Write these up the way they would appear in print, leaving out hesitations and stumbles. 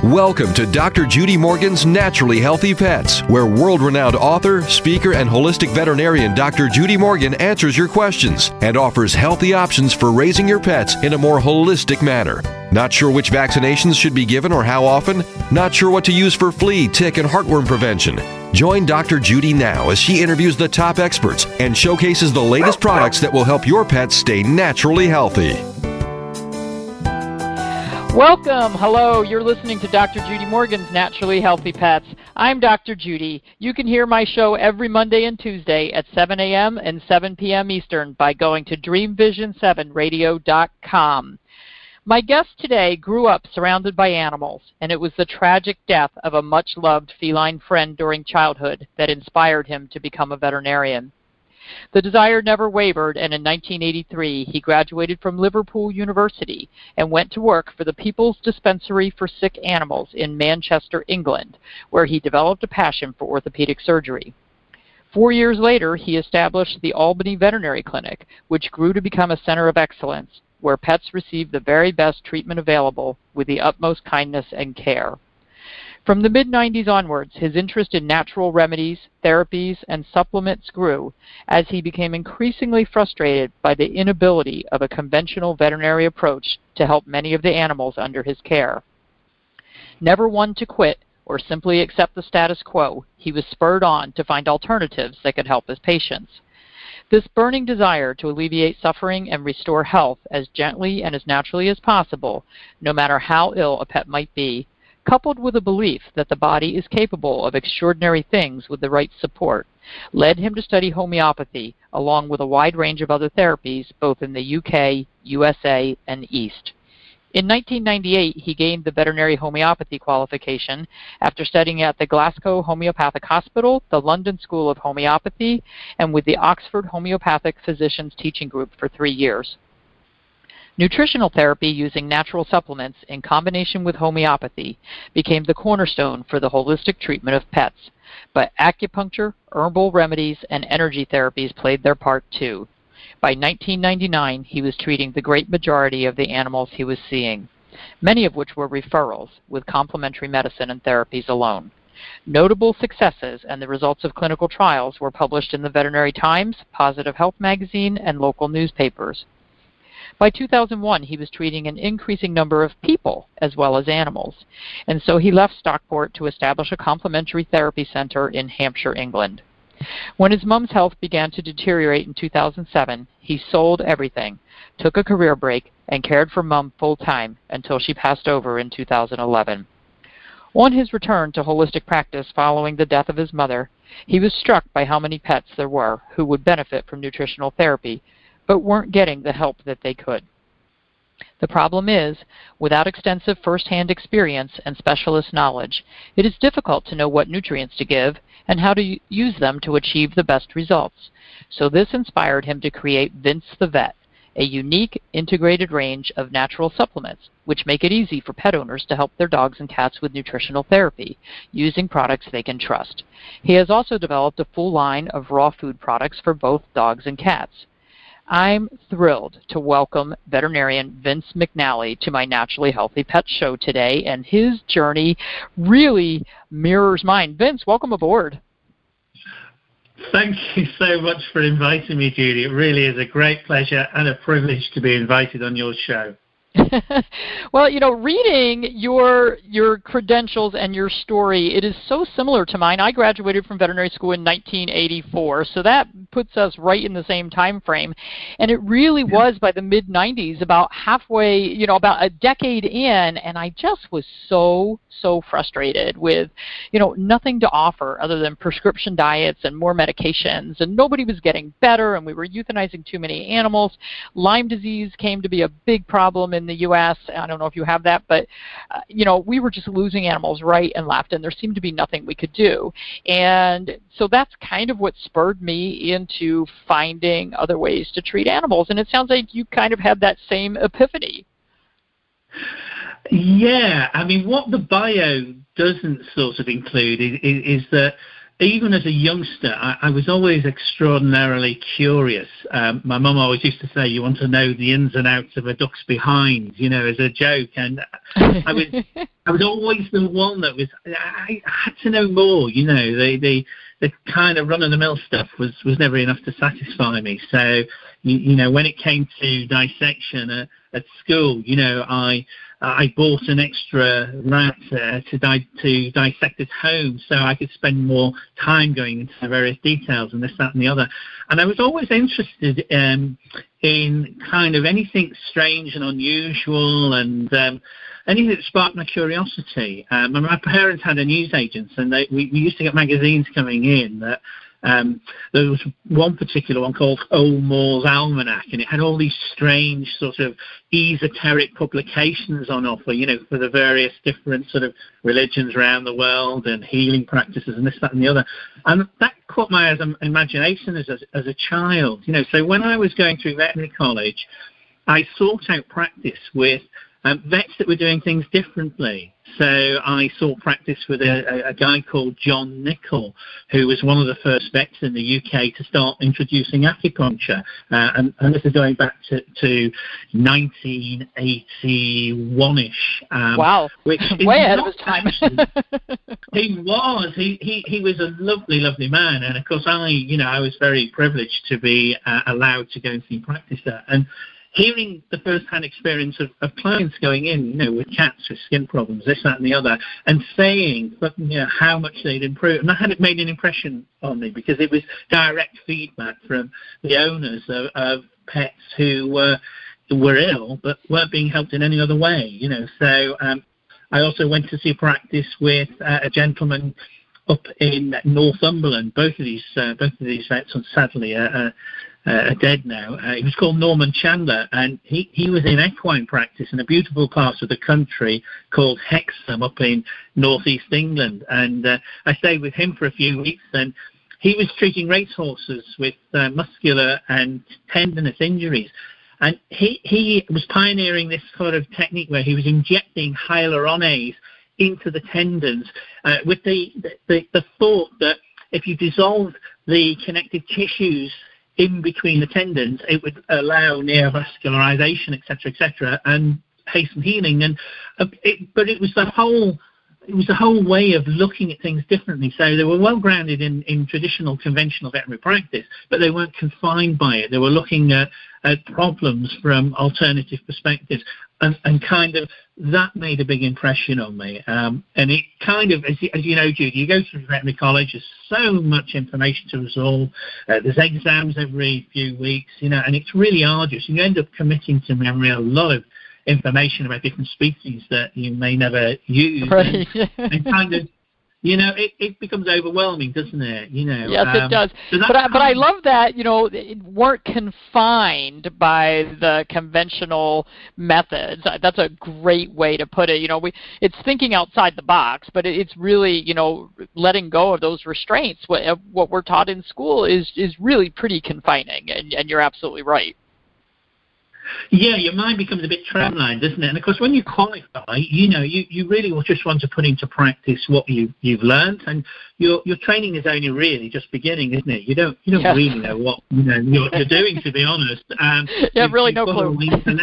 Welcome to Dr. Judy Morgan's Naturally Healthy Pets, where world-renowned author, speaker, and holistic veterinarian Dr. Judy Morgan answers your questions and offers healthy options for raising your pets in a more holistic manner. Not sure which vaccinations should be given or how often? Not sure what to use for flea, tick, and heartworm prevention? Join Dr. Judy now as she interviews the top experts and showcases the latest products that will help your pets stay naturally healthy. Welcome. Hello. You're listening to Dr. Judy Morgan's Naturally Healthy Pets. I'm Dr. Judy. You can hear my show every Monday and Tuesday at 7 a.m. and 7 p.m. Eastern by going to dreamvision7radio.com. My guest today grew up surrounded by animals, and it was the tragic death of a much-loved feline friend during childhood that inspired him to become a veterinarian. The desire never wavered, and in 1983 he graduated from Liverpool University and went to work for the People's Dispensary for Sick Animals in Manchester, England, where he developed a passion for orthopedic surgery. 4 years later, he established the Albany Veterinary Clinic, which grew to become a center of excellence, where pets receive the very best treatment available with the utmost kindness and care. From the mid-90s onwards, his interest in natural remedies, therapies, and supplements grew as he became increasingly frustrated by the inability of a conventional veterinary approach to help many of the animals under his care. Never one to quit or simply accept the status quo, he was spurred on to find alternatives that could help his patients. This burning desire to alleviate suffering and restore health as gently and as naturally as possible, no matter how ill a pet might be, coupled with a belief that the body is capable of extraordinary things with the right support, led him to study homeopathy along with a wide range of other therapies both in the UK, USA, and East. In 1998, he gained the veterinary homeopathy qualification after studying at the Glasgow Homeopathic Hospital, the London School of Homeopathy, and with the Oxford Homeopathic Physicians Teaching Group for 3 years. Nutritional therapy using natural supplements in combination with homeopathy became the cornerstone for the holistic treatment of pets, but acupuncture, herbal remedies, and energy therapies played their part too. By 1999, he was treating the great majority of the animals he was seeing, many of which were referrals with complementary medicine and therapies alone. Notable successes and the results of clinical trials were published in the Veterinary Times, Positive Health magazine, and local newspapers. By 2001, he was treating an increasing number of people as well as animals, and so he left Stockport to establish a complementary therapy center in Hampshire, England. When his mom's health began to deteriorate in 2007, he sold everything, took a career break, and cared for Mom full-time until she passed over in 2011. On his return to holistic practice following the death of his mother, he was struck by how many pets there were who would benefit from nutritional therapy, but weren't getting the help that they could. The problem is, without extensive first-hand experience and specialist knowledge, it is difficult to know what nutrients to give and how to use them to achieve the best results. So this inspired him to create Vince the Vet, a unique integrated range of natural supplements which make it easy for pet owners to help their dogs and cats with nutritional therapy using products they can trust. He has also developed a full line of raw food products for both dogs and cats. I'm thrilled to welcome veterinarian Vince McNally to my Naturally Healthy Pet show today, and his journey really mirrors mine. Vince, welcome aboard. Thank you so much for inviting me, Judy. It really is a great pleasure and a privilege to be invited on your show. Well, you know, reading your credentials and your story, it is so similar to mine. I graduated from veterinary school in 1984, so that puts us right in the same time frame. And it really was by the mid-90s, about halfway, you know, about a decade in, and I just was so frustrated with, you know, nothing to offer other than prescription diets and more medications, and nobody was getting better, and we were euthanizing too many animals. Lyme disease came to be a big problem in the U.S. I don't know if you have that, but, you know, we were just losing animals right and left, and there seemed to be nothing we could do. And so that's kind of what spurred me into finding other ways to treat animals. And it sounds like you kind of had that same epiphany. Yeah, I mean, what the bio doesn't sort of include is that even as a youngster, I was always extraordinarily curious. My mum always used to say, you want to know the ins and outs of a duck's behind, you know, as a joke. And I was I was always the one that was. I had to know more. The kind of run-of-the-mill stuff was never enough to satisfy me. So, when it came to dissection at school, I bought an extra rat to dissect at home, so I could spend more time going into the various details and this, that, and the other. And I was always interested in kind of anything strange and unusual and anything that sparked my curiosity. My parents had a newsagent, and we used to get magazines coming in that there was one particular one called Old Moore's Almanac, and it had all these strange sort of esoteric publications on offer, for the various different sort of religions around the world and healing practices and this, that, and the other. And that caught my imagination as a child, So when I was going through veterinary college, I sought out practice with vets that were doing things differently. So I saw practice with a guy called John Nichol, who was one of the first vets in the UK to start introducing acupuncture. And this is going back to 1981-ish. Wow, which way ahead of his time. He was. He was a lovely, lovely man. And, of course, I was very privileged to be allowed to go and see practice there. And hearing the first-hand experience of clients going in, with cats with skin problems, this, that, and the other, and saying how much they'd improved. And that had made an impression on me because it was direct feedback from the owners of pets who were ill but weren't being helped in any other way, So I also went to see practice with a gentleman up in Northumberland. Both of these vets, sadly, are dead now. He was called Norman Chandler, and he was in equine practice in a beautiful part of the country called Hexham up in northeast England. And I stayed with him for a few weeks, and he was treating racehorses with muscular and tendinous injuries. And he was pioneering this sort of technique where he was injecting hyaluronase into the tendons with the thought that if you dissolve the connective tissues in between the tendons, it would allow neovascularization, etc., and hasten healing. And but it was the whole way of looking at things differently. So they were well grounded in traditional, conventional veterinary practice, but they weren't confined by it. They were looking at problems from alternative perspectives, and kind of that made a big impression on me. And it kind of, as you know, Judy, you go through veterinary college, there's so much information to absorb. There's exams every few weeks, and it's really arduous. You end up committing to memory a lot of information about different species that you may never use. Right. and kind of, it becomes overwhelming, doesn't it? Yes, it does. So but I love that, it weren't confined by the conventional methods. That's a great way to put it. It's thinking outside the box, but it's really, letting go of those restraints. What we're taught in school is really pretty confining, and you're absolutely right. Yeah, your mind becomes a bit tramlined, doesn't it? And of course, when you qualify, you really will just want to put into practice what you've learned, and your training is only really just beginning, isn't it? You don't really know what you're doing, to be honest. Really no clue.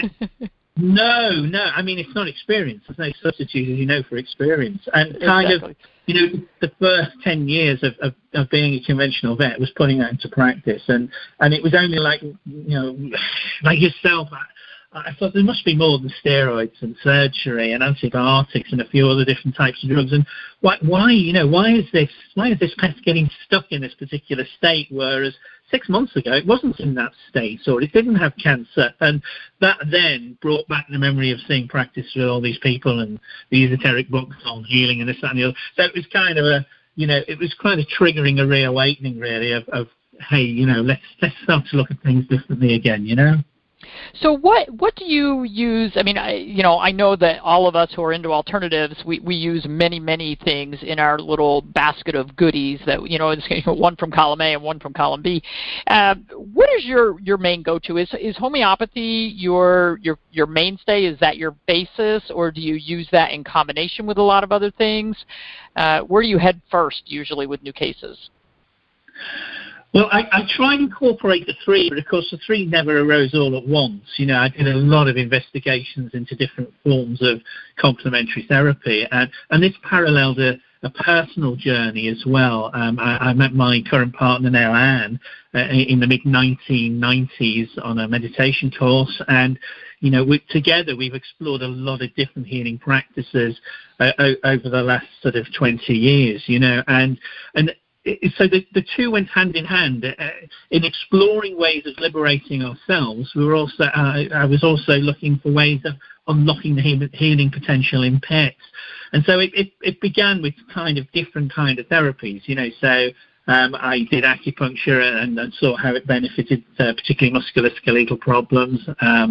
No. I mean, it's not experience. There's no substitute, as you know, for experience. And kind of, the first 10 years of being a conventional vet was putting that into practice. And it was only like yourself, I thought there must be more than steroids and surgery and antibiotics and a few other different types of drugs. And why is this pet getting stuck in this particular state, whereas 6 months ago it wasn't in that state, or it didn't have cancer? And that then brought back the memory of seeing practice with all these people and the esoteric books on healing and this, that, and the other. So it was kind of it was kind of triggering a reawakening, really, of hey, let's start to look at things differently again, So what do you use? I mean, I know that all of us who are into alternatives, we use many things in our little basket of goodies that, it's one from column A and one from column B. What is your main go-to? Is homeopathy your mainstay? Is that your basis, or do you use that in combination with a lot of other things? Where do you head first usually with new cases? Well, I try and incorporate the three, but of course the three never arose all at once. I did a lot of investigations into different forms of complementary therapy, and this paralleled a personal journey as well. I met my current partner now, Anne, in the mid-1990s on a meditation course, and together we've explored a lot of different healing practices over the last sort of 20 years, and so the two went hand in hand. In exploring ways of liberating ourselves, I was also looking for ways of unlocking the healing potential in pets. And so it began with different kind of therapies, So I did acupuncture and saw how it benefited particularly musculoskeletal problems.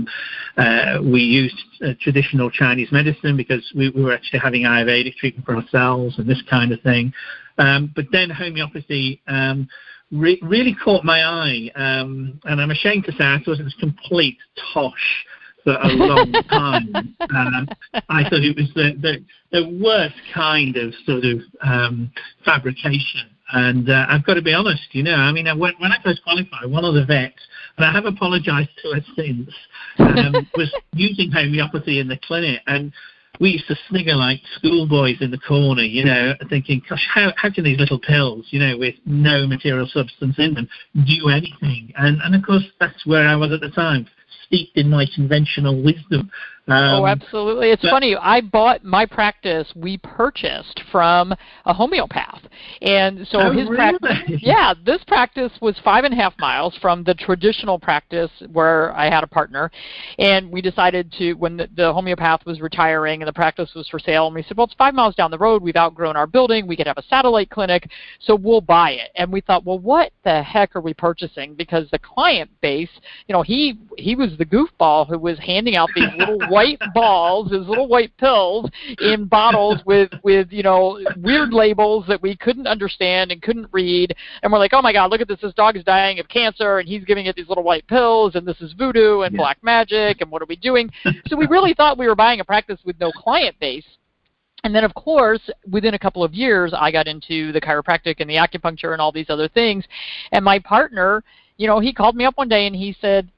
We used traditional Chinese medicine because we were actually having Ayurvedic treatment for ourselves and this kind of thing. But then homeopathy really caught my eye, and I'm ashamed to say I thought it was complete tosh for a long time. I thought it was the worst kind of sort of fabrication. And I've got to be honest, when I first qualified, one of the vets, and I have apologised to her since, was using homeopathy in the clinic, and we used to snigger like schoolboys in the corner, thinking, gosh, how can these little pills, with no material substance in them, do anything? And of course, that's where I was at the time, steeped in my conventional wisdom. Absolutely. It's funny. I bought my practice. We purchased from a homeopath. And so this practice was 5.5 miles from the traditional practice where I had a partner. And we decided to, when the homeopath was retiring and the practice was for sale, and we said, well, it's 5 miles down the road. We've outgrown our building. We could have a satellite clinic. So we'll buy it. And we thought, well, what the heck are we purchasing? Because the client base, he was the goofball who was handing out these little white balls, these little white pills in bottles with weird labels that we couldn't understand and couldn't read. And we're like, oh my God, look at this. This dog is dying of cancer and he's giving it these little white pills and this is voodoo and black magic and what are we doing? So we really thought we were buying a practice with no client base. And then, of course, within a couple of years, I got into the chiropractic and the acupuncture and all these other things. And my partner, he called me up one day and he said,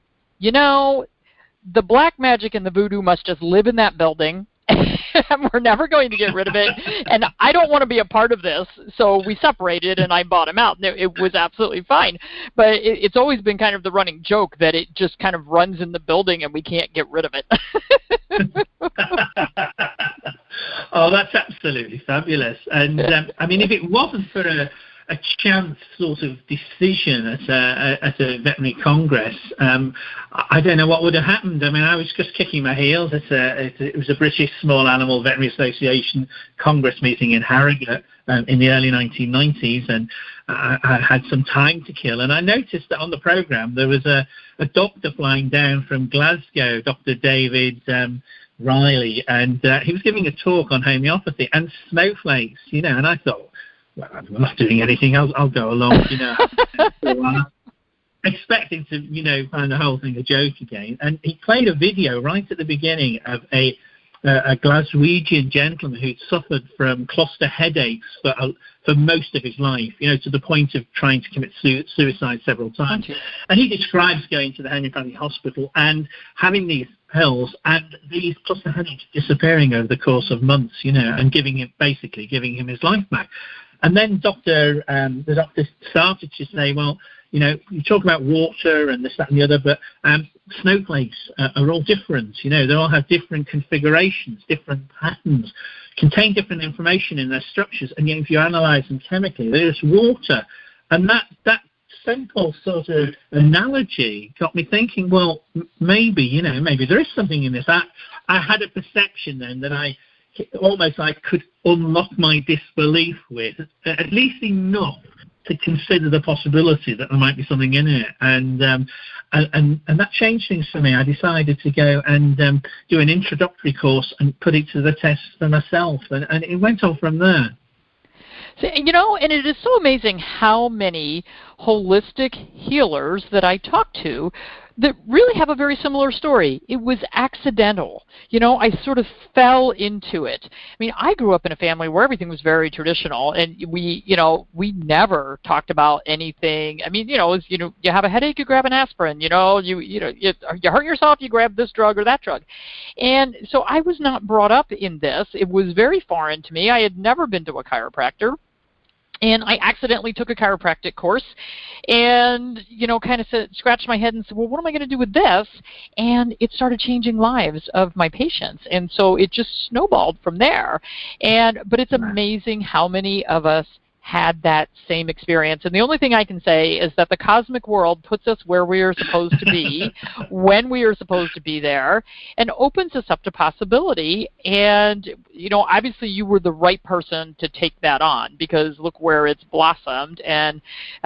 the black magic and the voodoo must just live in that building, and we're never going to get rid of it, and I don't want to be a part of this. So we separated, and I bought him out, and it was absolutely fine. But it's always been kind of the running joke that it just kind of runs in the building, and we can't get rid of it. Oh, that's absolutely fabulous. And, if it wasn't for a chance sort of decision at a veterinary congress, I don't know what would have happened. I was just kicking my heels. It was a British Small Animal Veterinary Association Congress meeting in Harrogate in the early 1990s, and I had some time to kill. And I noticed that on the programme there was a doctor flying down from Glasgow, Dr. David Riley, and he was giving a talk on homeopathy and snowflakes, and I thought, well, I'm not doing anything. I'll go along, expecting to, find the whole thing a joke again. And he played a video right at the beginning of a Glaswegian gentleman who'd suffered from cluster headaches for most of his life, to the point of trying to commit suicide several times. And he describes going to the homeopathic hospital and having these pills and these cluster headaches disappearing over the course of months, and giving him his life back. And then the doctor started to say, well, you talk about water and this, that, and the other, but snowflakes are all different. They all have different configurations, different patterns, contain different information in their structures, and yet if you analyze them chemically, they're just water. And that simple sort of analogy got me thinking, well, maybe there is something in this. I had a perception then that I could unlock my disbelief with, at least enough to consider the possibility that there might be something in it. And that changed things for me. I decided to go and do an introductory course and put it to the test for myself, and it went on from there. And it is so amazing how many holistic healers that I talk to that really have a very similar story. It was accidental. I sort of fell into it. I mean, I grew up in a family where everything was very traditional, and we never talked about anything. I mean, you have a headache, you grab an aspirin. You hurt yourself, you grab this drug or that drug. And so I was not brought up in this. It was very foreign to me. I had never been to a chiropractor. And I accidentally took a chiropractic course and, kind of scratched my head and said, well, what am I going to do with this? And it started changing lives of my patients. And so it just snowballed from there. But it's amazing how many of us had that same experience. And the only thing I can say is that the cosmic world puts us where we are supposed to be, when we are supposed to be there, and opens us up to possibility. And, obviously you were the right person to take that on, because look where it's blossomed. And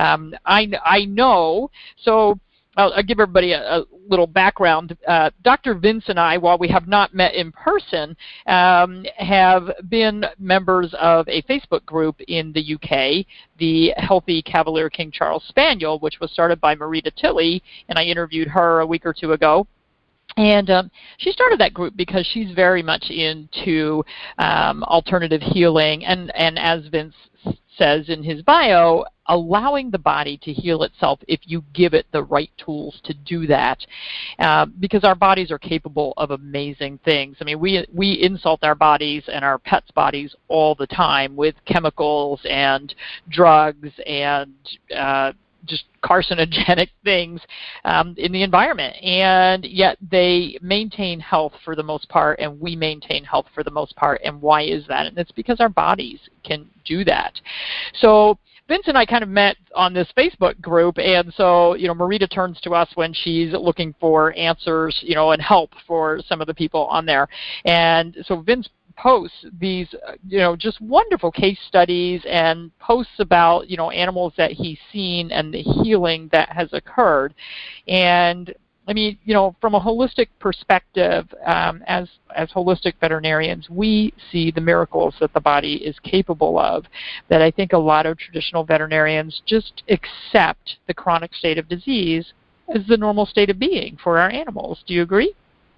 I know, so I'll give everybody a little background. Dr. Vince and I, while we have not met in person, have been members of a Facebook group in the UK, the Healthy Cavalier King Charles Spaniel, which was started by Marita Tilley, and I interviewed her a week or two ago. And she started that group because she's very much into alternative healing, and as Vince says in his bio, allowing the body to heal itself if you give it the right tools to do that, because our bodies are capable of amazing things. I mean, we insult our bodies and our pets' bodies all the time with chemicals and drugs and just carcinogenic things in the environment, and yet they maintain health for the most part, and we maintain health for the most part. And why is that? And it's because our bodies can do that. So Vince and I kind of met on this Facebook group, and so, Marita turns to us when she's looking for answers, and help for some of the people on there. And so Vince posts these, just wonderful case studies and posts about, animals that he's seen and the healing that has occurred. And I mean, from a holistic perspective, as holistic veterinarians, we see the miracles that the body is capable of, that I think a lot of traditional veterinarians just accept the chronic state of disease as the normal state of being for our animals. Do you agree?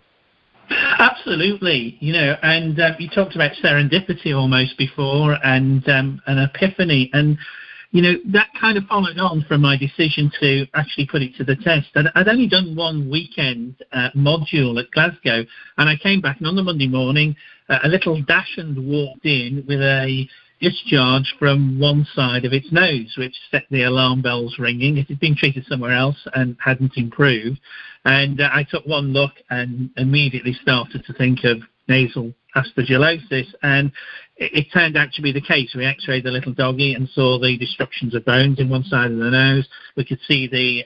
Absolutely, and you talked about serendipity almost before, and an epiphany, and that kind of followed on from my decision to actually put it to the test. I'd only done one weekend module at Glasgow, and I came back, and on the Monday morning, a little dachshund walked in with a discharge from one side of its nose, which set the alarm bells ringing. It had been treated somewhere else and hadn't improved. And I took one look and immediately started to think of nasal aspergillosis, and it turned out to be the case. We x-rayed the little doggy and saw the destructions of bones in one side of the nose. We could see the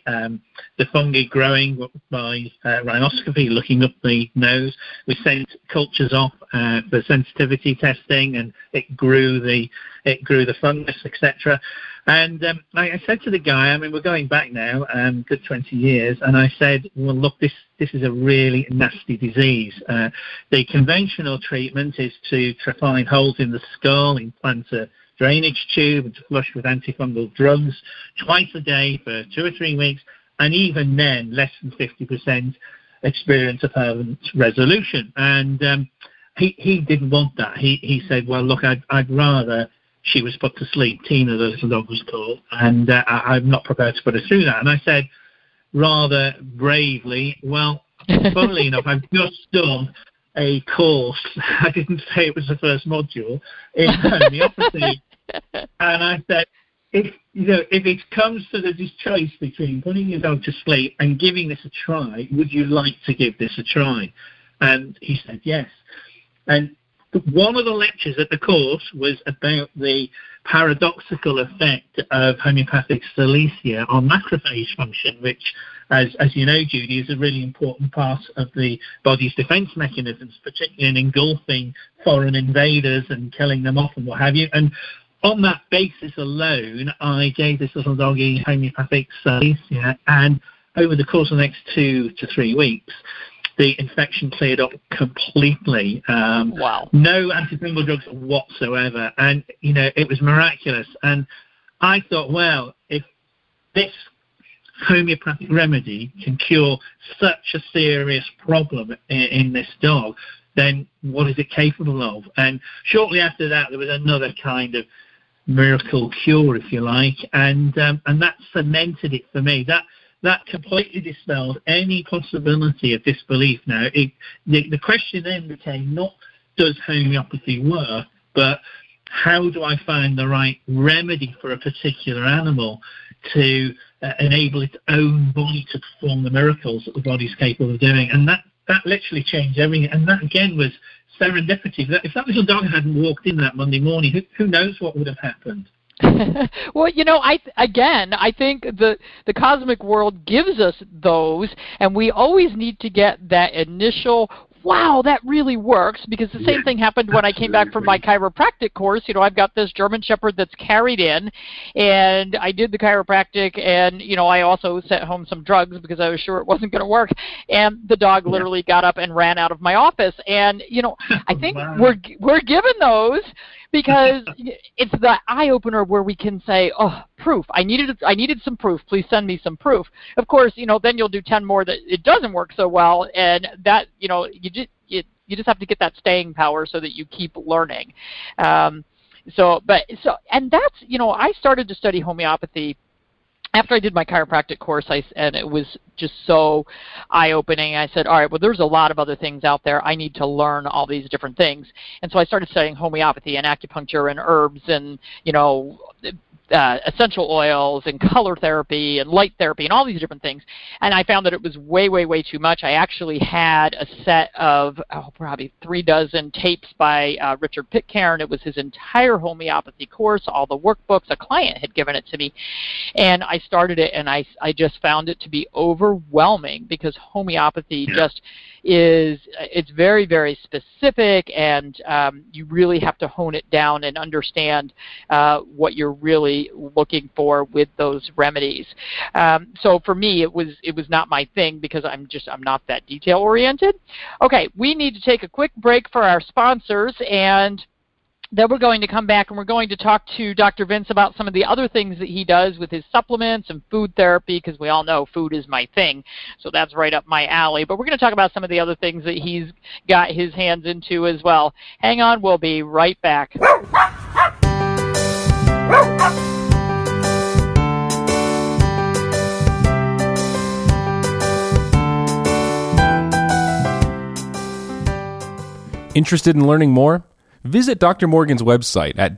fungi growing by rhinoscopy, looking up the nose. We sent cultures off for sensitivity testing, and it grew the fungus, etc. And I said to the guy, I mean, we're going back now, good 20 years, and I said, well, look, this is a really nasty disease. The conventional treatment is to find holes in the skull, implant a drainage tube, and to flush with antifungal drugs twice a day for 2 or 3 weeks, and even then, less than 50% experience a permanent resolution. And he didn't want that. He said, well, look, I'd rather she was put to sleep. Tina, the little dog, was called, and I'm not prepared to put her through that. And I said, rather bravely, well, funnily enough, I've just done a course. I didn't say it was the first module in homeopathy. And I said, if it comes to this choice between putting your dog to sleep and giving this a try, would you like to give this a try? And he said yes. And one of the lectures at the course was about the paradoxical effect of homeopathic Silesia on macrophage function, which, as you know, Judy, is a really important part of the body's defense mechanisms, particularly in engulfing foreign invaders and killing them off and what have you. And on that basis alone, I gave this little doggy homeopathic Silesia, and over the course of the next 2 to 3 weeks, the infection cleared up completely. Wow. No antifungal drugs whatsoever. And, it was miraculous. And I thought, well, if this homeopathic remedy can cure such a serious problem in this dog, then what is it capable of? And shortly after that, there was another kind of miracle cure, if you like, and that cemented it for me. That completely dispelled any possibility of disbelief. Now, the question then became not does homeopathy work, but how do I find the right remedy for a particular animal to enable its own body to perform the miracles that the body's capable of doing? And that literally changed everything. And that, again, was serendipity. If that little dog hadn't walked in that Monday morning, who knows what would have happened? Well, I think the cosmic world gives us those, and we always need to get that initial, wow, that really works, because the same thing happened when I came back from my chiropractic course. I've got this German Shepherd that's carried in, and I did the chiropractic, and, I also sent home some drugs because I was sure it wasn't going to work, and the dog literally got up and ran out of my office. And, I think we're given those because it's the eye-opener where we can say, oh, proof. I needed some proof. Please send me some proof. Of course, then you'll do 10 more that it doesn't work so well, and that, you just have to get that staying power so that you keep learning. And that's, I started to study homeopathy after I did my chiropractic course, and it was just so eye-opening. I said, all right, well, there's a lot of other things out there. I need to learn all these different things. And so I started studying homeopathy and acupuncture and herbs and, essential oils and color therapy and light therapy and all these different things. And I found that it was way, way, way too much. I actually had a set of probably 36 tapes by Richard Pitcairn. It was his entire homeopathy course, all the workbooks. A client had given it to me. And I started it, and I just found it to be overwhelming because homeopathy just it's very, very specific, and you really have to hone it down and understand what you're really looking for with those remedies. So for me, it was not my thing because I'm not that detail oriented. Okay, we need to take a quick break for our sponsors, and then we're going to come back and we're going to talk to Dr. Vince about some of the other things that he does with his supplements and food therapy, because we all know food is my thing, so that's right up my alley. But we're going to talk about some of the other things that he's got his hands into as well. Hang on, we'll be right back. Interested in learning more? Visit Dr. Morgan's website at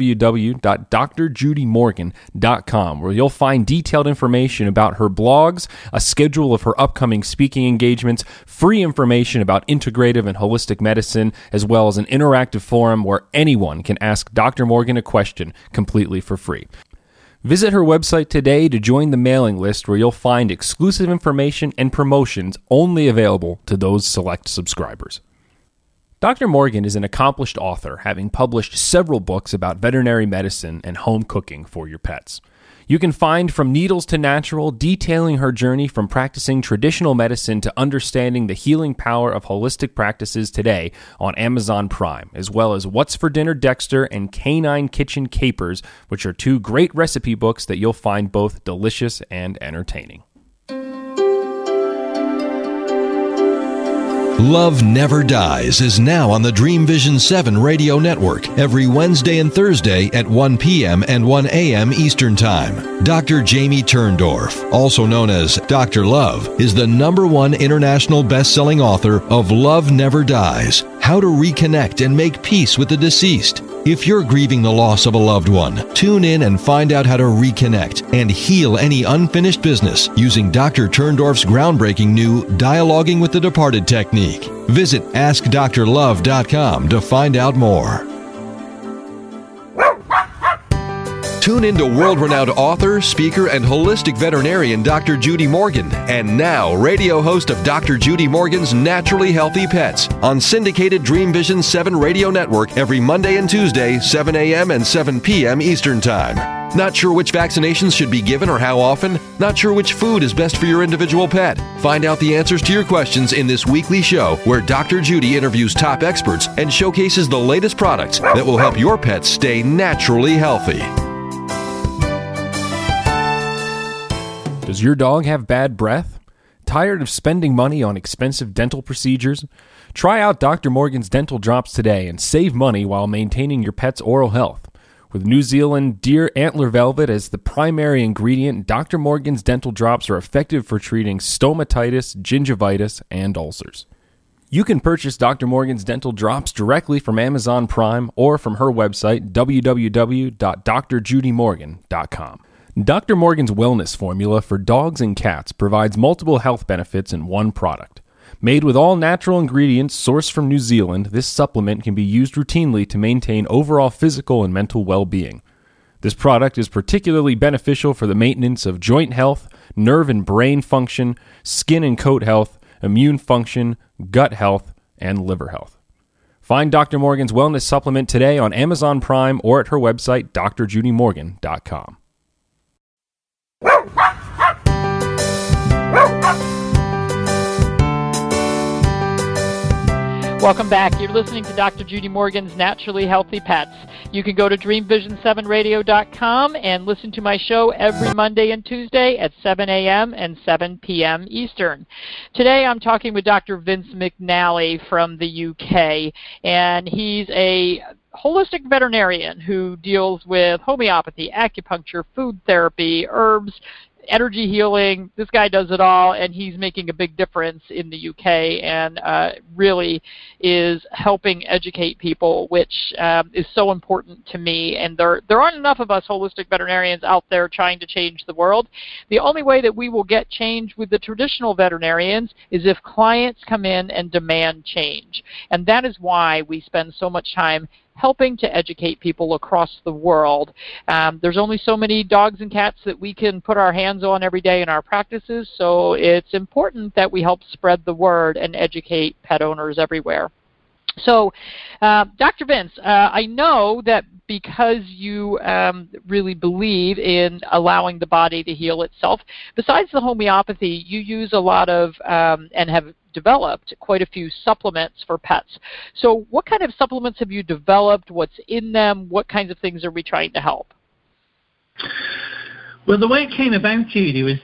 www.drjudymorgan.com, where you'll find detailed information about her blogs, a schedule of her upcoming speaking engagements, free information about integrative and holistic medicine, as well as an interactive forum where anyone can ask Dr. Morgan a question completely for free. Visit her website today to join the mailing list, where you'll find exclusive information and promotions only available to those select subscribers. Dr. Morgan is an accomplished author, having published several books about veterinary medicine and home cooking for your pets. You can find From Needles to Natural, detailing her journey from practicing traditional medicine to understanding the healing power of holistic practices today on Amazon Prime, as well as What's for Dinner Dexter and Canine Kitchen Capers, which are two great recipe books that you'll find both delicious and entertaining. Love Never Dies is now on the Dream Vision 7 radio network every Wednesday and Thursday at 1 p.m. and 1 a.m. Eastern Time. Dr. Jamie Turndorf, also known as Dr. Love, is the #1 international best-selling author of Love Never Dies, How to Reconnect and Make Peace with the Deceased. If you're grieving the loss of a loved one, tune in and find out how to reconnect and heal any unfinished business using Dr. Turndorf's groundbreaking new Dialoguing with the Departed technique. Visit AskDrLove.com to find out more. Tune in to world-renowned author, speaker, and holistic veterinarian Dr. Judy Morgan, and now radio host of Dr. Judy Morgan's Naturally Healthy Pets on syndicated Dream Vision 7 radio network every Monday and Tuesday, 7 a.m. and 7 p.m. Eastern Time. Not sure which vaccinations should be given or how often? Not sure which food is best for your individual pet? Find out the answers to your questions in this weekly show where Dr. Judy interviews top experts and showcases the latest products that will help your pets stay naturally healthy. Does your dog have bad breath? Tired of spending money on expensive dental procedures? Try out Dr. Morgan's Dental Drops today and save money while maintaining your pet's oral health. With New Zealand deer antler velvet as the primary ingredient, Dr. Morgan's Dental Drops are effective for treating stomatitis, gingivitis, and ulcers. You can purchase Dr. Morgan's Dental Drops directly from Amazon Prime or from her website, www.drjudymorgan.com. Dr. Morgan's Wellness Formula for dogs and cats provides multiple health benefits in one product. Made with all natural ingredients sourced from New Zealand, this supplement can be used routinely to maintain overall physical and mental well-being. This product is particularly beneficial for the maintenance of joint health, nerve and brain function, skin and coat health, immune function, gut health, and liver health. Find Dr. Morgan's Wellness Supplement today on Amazon Prime or at her website, drjudymorgan.com. Welcome back. You're listening to Dr. Judy Morgan's Naturally Healthy Pets. You can go to DreamVision7Radio.com and listen to my show every Monday and Tuesday at 7 a.m. and 7 p.m. Eastern. Today I'm talking with Dr. Vince McNally from the UK, and he's a holistic veterinarian who deals with homeopathy, acupuncture, food therapy, herbs, energy healing. This guy does it all, and he's making a big difference in the UK and really is helping educate people, which is so important to me. And there aren't enough of us holistic veterinarians out there trying to change the world. The only way that we will get change with the traditional veterinarians is if clients come in and demand change. And that is why we spend so much time helping to educate people across the world. There's only so many dogs and cats that we can put our hands on every day in our practices, so it's important that we help spread the word and educate pet owners everywhere. So, Dr. Vince, I know that because you really believe in allowing the body to heal itself, besides the homeopathy, you use a lot of and have developed quite a few supplements for pets. So what kind of supplements have you developed? What's in them? What kinds of things are we trying to help? Well, the way it came about, Judy, was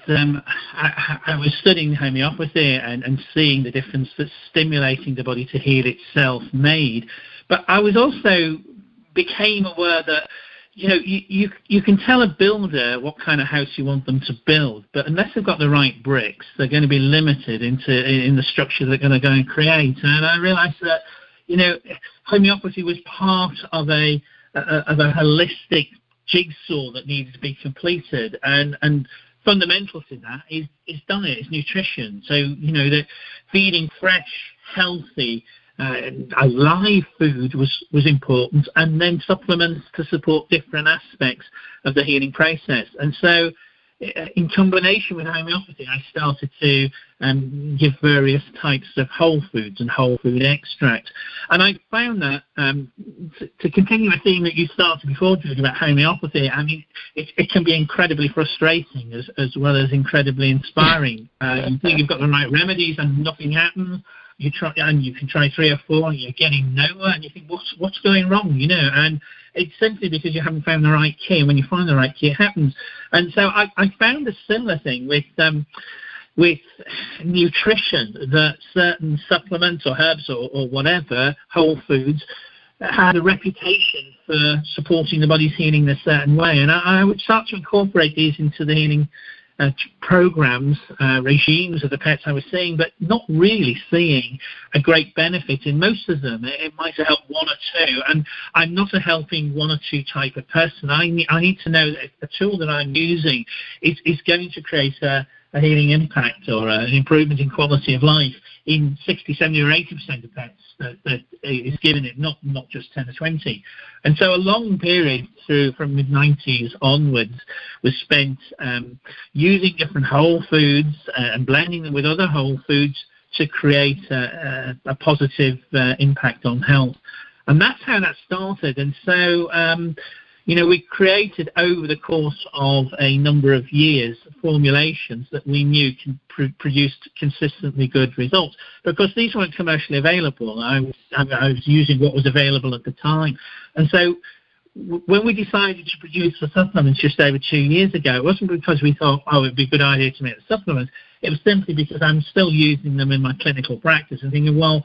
I was studying homeopathy and seeing the difference that stimulating the body to heal itself made. But I was also became aware that, you know, you can tell a builder what kind of house you want them to build, but unless they've got the right bricks, they're going to be limited in the structure they're going to go and create. And I realized that, you know, homeopathy was part of a holistic jigsaw that needed to be completed, and fundamental to that is diet, is nutrition. So, you know, that feeding fresh, healthy, live food was important, and then supplements to support different aspects of the healing process. And so in combination with homeopathy, I started to give various types of whole foods and whole food extracts. And I found that, to continue a theme that you started before, Judy, about homeopathy, I mean, it can be incredibly frustrating as well as incredibly inspiring. You think you've got the right remedies and nothing happens. You try, and you can try 3 or 4, and you're getting nowhere, and you think, what's going wrong, you know? And it's simply because you haven't found the right key, and when you find the right key, it happens. And so I found a similar thing with nutrition, that certain supplements or herbs or whatever, whole foods, had a reputation for supporting the body's healing in a certain way. And I would start to incorporate these into the healing programs, regimes of the pets I was seeing, but not really seeing a great benefit in most of them. It might have helped 1 or 2, and I'm not a helping 1 or 2 type of person. I need to know that a tool that I'm using is going to create a healing impact or an improvement in quality of life in 60, 70 or 80% of pets that is given it, not just 10 or 20. And so a long period from mid-90s onwards was spent using different whole foods and blending them with other whole foods to create a positive impact on health. And that's how that started. And so you know, we created over the course of a number of years formulations that we knew produced consistently good results. Because these weren't commercially available, I was using what was available at the time. And so when we decided to produce the supplements just over 2 years ago, it wasn't because we thought, oh, it'd be a good idea to make the supplements. It was simply because I'm still using them in my clinical practice and thinking, well,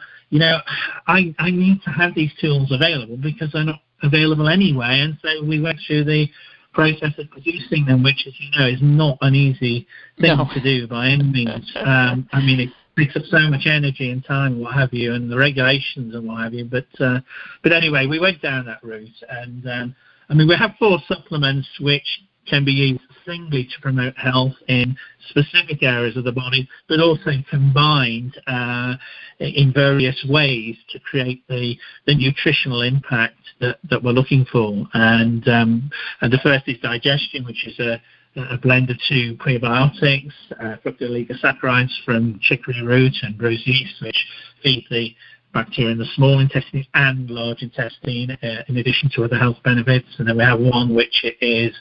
I need to have these tools available because they're not available anyway. And so we went through the process of producing them, which, as you know, is not an easy thing to do by any means. It takes up so much energy and time and what have you, and the regulations and what have you. But anyway, we went down that route. And, we have 4 supplements which can be used singly to promote health in specific areas of the body, but also combined in various ways to create the nutritional impact that we're looking for. And the first is digestion, which is a blend of 2 prebiotics, fructooligosaccharides from chicory root and rose yeast, which feed the bacteria in the small intestine and large intestine, in addition to other health benefits. And then we have one which is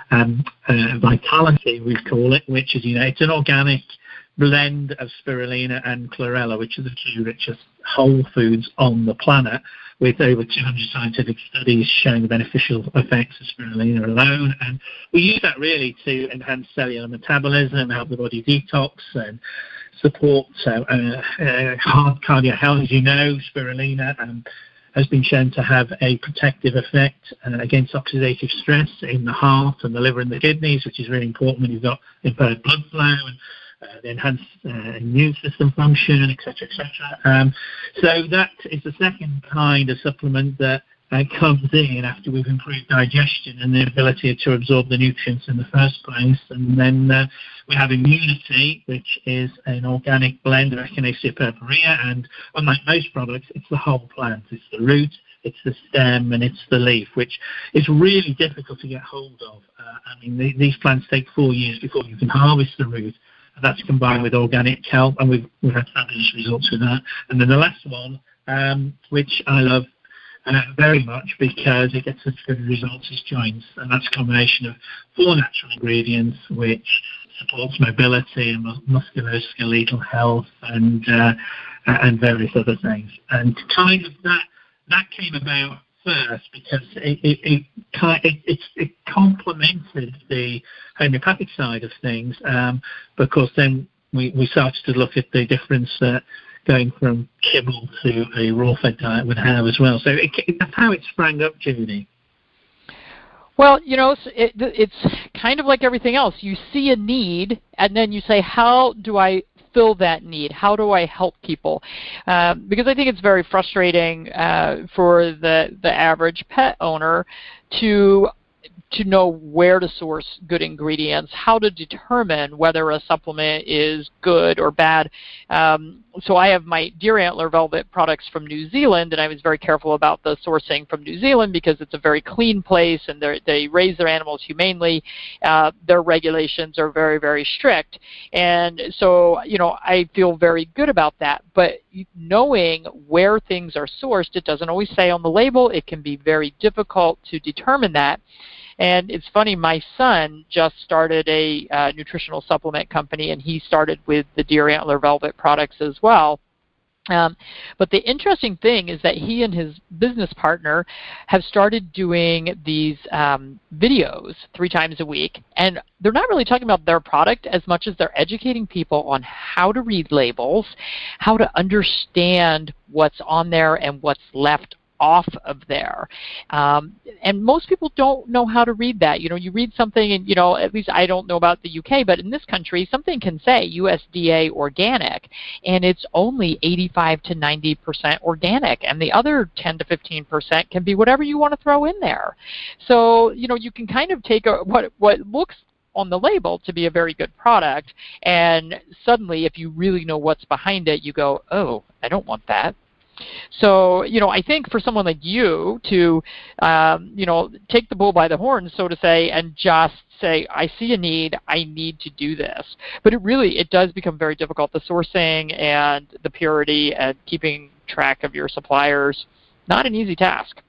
Vitality, we call it, which is, it's an organic blend of spirulina and chlorella, which are the 2 richest whole foods on the planet, with over 200 scientific studies showing the beneficial effects of spirulina alone. And we use that really to enhance cellular metabolism, help the body detox, and support heart cardiac health. As you know, spirulina has been shown to have a protective effect against oxidative stress in the heart and the liver and the kidneys, which is really important when you've got impaired blood flow and the enhanced immune system function, etc., etc. So that is the second kind of supplement that comes in after we've improved digestion and the ability to absorb the nutrients in the first place. And then we have immunity, which is an organic blend of Echinacea purpurea, and unlike most products, it's the whole plant. It's the root, it's the stem, and it's the leaf, which is really difficult to get hold of. These plants take 4 years before you can harvest the root. That's combined with organic kelp, and we've had fabulous results with that. And then the last one, which I love very much because it gets such good results, is joints. And that's a combination of 4 natural ingredients which supports mobility and musculoskeletal health and various other things. And kind of that came about first because it complemented the homeopathic side of things, because then we started to look at the difference going from kibble to a raw-fed diet would have as well. So that's how it sprang up, Judy. Well, it's kind of like everything else. You see a need, and then you say, how do I fill that need? How do I help people? Because I think it's very frustrating for the average pet owner to know where to source good ingredients, how to determine whether a supplement is good or bad. So I have my Deer Antler Velvet products from New Zealand, and I was very careful about the sourcing from New Zealand because it's a very clean place and they raise their animals humanely. Their regulations are very, very strict. And so, I feel very good about that. But knowing where things are sourced, it doesn't always say on the label. It can be very difficult to determine that. And it's funny, my son just started a nutritional supplement company, and he started with the Deer Antler Velvet products as well. But the interesting thing is that he and his business partner have started doing these videos 3 times a week, and they're not really talking about their product as much as they're educating people on how to read labels, how to understand what's on there and what's left off of there. And most people don't know how to read that. You read something and, at least I don't know about the UK, but in this country, something can say USDA organic, and it's only 85 to 90% organic, and the other 10 to 15% can be whatever you want to throw in there. So, you can kind of take what looks on the label to be a very good product, and suddenly if you really know what's behind it, you go, oh, I don't want that. So, I think for someone like you to, take the bull by the horns, so to say, and just say, I see a need, I need to do this. But it does become very difficult. The sourcing and the purity and keeping track of your suppliers, not an easy task.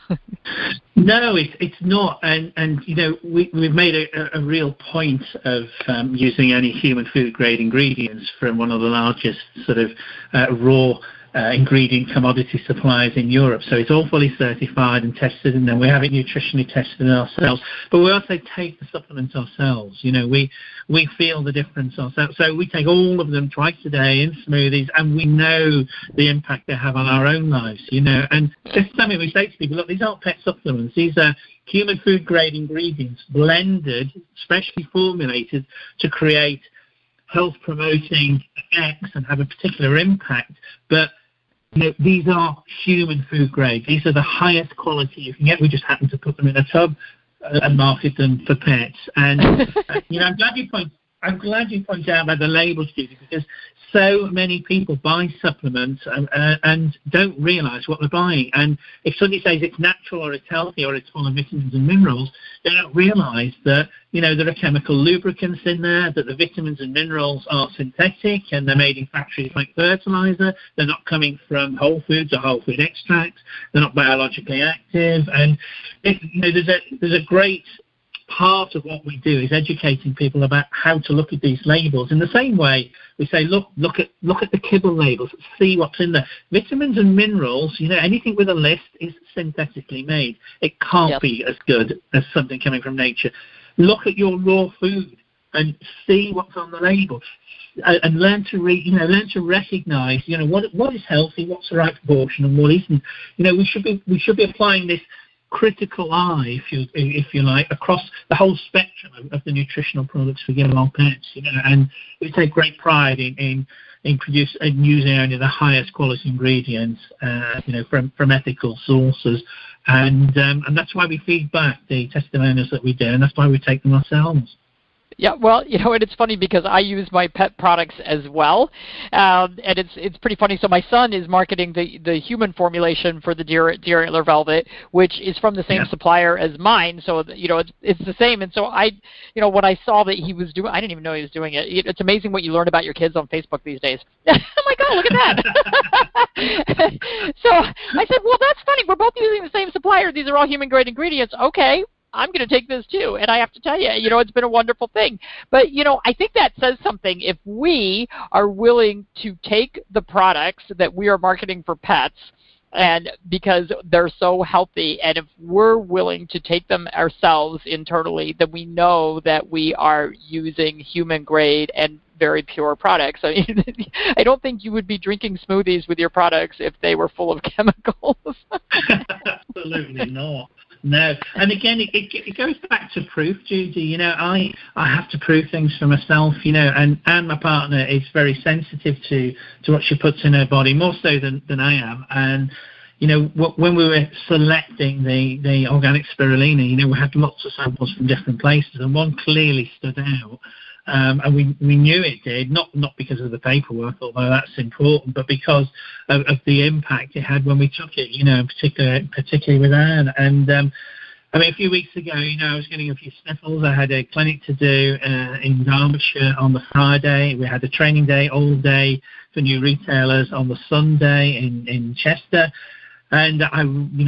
No, it's not. And we've made a real point of using any human food grade ingredients from one of the largest sort of raw ingredient commodity suppliers in Europe. So it's all fully certified and tested, and then we have it nutritionally tested ourselves. But we also take the supplements ourselves. We feel the difference ourselves. So we take all of them twice a day in smoothies, and we know the impact they have on our own lives. And this is something we say to people: look, these aren't pet supplements. These are human food grade ingredients blended, specially formulated to create health promoting effects and have a particular impact. But these are human food grade. These are the highest quality you can get. We just happen to put them in a tub and market them for pets. And I'm glad you point out about the labels, Judy, because so many people buy supplements and don't realise what they're buying. And if somebody says it's natural or it's healthy or it's full of vitamins and minerals, they don't realise that, there are chemical lubricants in there, that the vitamins and minerals are synthetic and they're made in factories like fertiliser. They're not coming from whole foods or whole food extracts. They're not biologically active. And there's a great part of what we do is educating people about how to look at these labels. In the same way, we say, look at the kibble labels, see what's in there. Vitamins and minerals, anything with a list is synthetically made. It can't be as good as something coming from nature. Look at your raw food and see what's on the label, and learn to read. Learn to recognise, what is healthy, what's the right proportion, and what isn't. We should be applying this critical eye, if you like, across the whole spectrum of the nutritional products we give our pets. And we take great pride in using only the highest quality ingredients, from ethical sources, and that's why we feed back the testimonials that we do, and that's why we take them ourselves. Yeah, well, and it's funny because I use my pet products as well, and it's pretty funny. So my son is marketing the human formulation for the deer antler velvet, which is from the same supplier as mine. So it's the same. And so when I saw that he was doing, I didn't even know he was doing it. It's amazing what you learn about your kids on Facebook these days. I'm like, oh, look at that. So I said, well, that's funny. We're both using the same supplier. These are all human grade ingredients. Okay. I'm going to take this too. And I have to tell you, it's been a wonderful thing. But, I think that says something. If we are willing to take the products that we are marketing for pets, and because they're so healthy, and if we're willing to take them ourselves internally, then we know that we are using human grade and very pure products. I mean, I don't think you would be drinking smoothies with your products if they were full of chemicals. Absolutely not. No, and again, it goes back to proof, Judy. I have to prove things for myself, and my partner is very sensitive to what she puts in her body, more so than I am. And when we were selecting the organic spirulina, we had lots of samples from different places, and one clearly stood out. And we knew it did, not because of the paperwork, although that's important, but because of the impact it had when we took it, particularly with Anne. And a few weeks ago, I was getting a few sniffles. I had a clinic to do in Derbyshire on the Friday. We had a training day all day for new retailers on the Sunday in Chester. And I